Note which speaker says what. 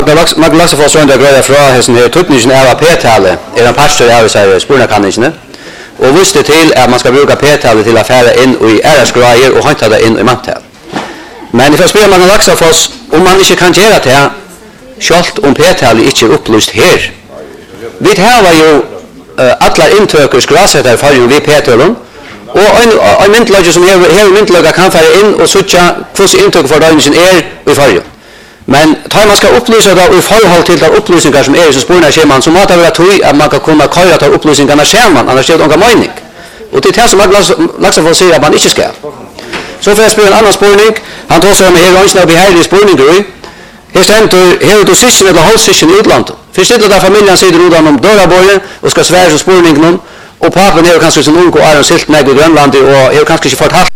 Speaker 1: Man kan få sånn greia fra hesten her, tøtningen av P-tallet en pastor av seg spurnakanningsene, og visste til at man skal bruke P-tallet til å fære inn i æresgreier og hente det inn i manntal. Men for å spørre man Laxafoss, om man ikke kan gjøre det, selv om P-tallet ikke opplyst her. Vi har jo alle inntøkers grasetter for vi P-tallen, og en myntløgge som her myntløgge kan fære inn og suttje hvordan inntøk for døgnet i fargen. Men tar man skal upplysa då i forhold till de upplysningar som är så spårna scheman så måste det vara tog att man kan kunna köra de upplysningarna scheman annars är det någon mening. Och det är som Laxafoss säger att man inte ska. Så får jag spela en annan spårning. Han tar sig om här och vi här i spårningen. Här ständer här då sysseln eller halvsysseln i utlandet. Först det där familjen sitter utan om dörraborgen och ska svära så spårningen och pappan är kanske som ung och är en silt med i Grönland och är kanske inte fått halt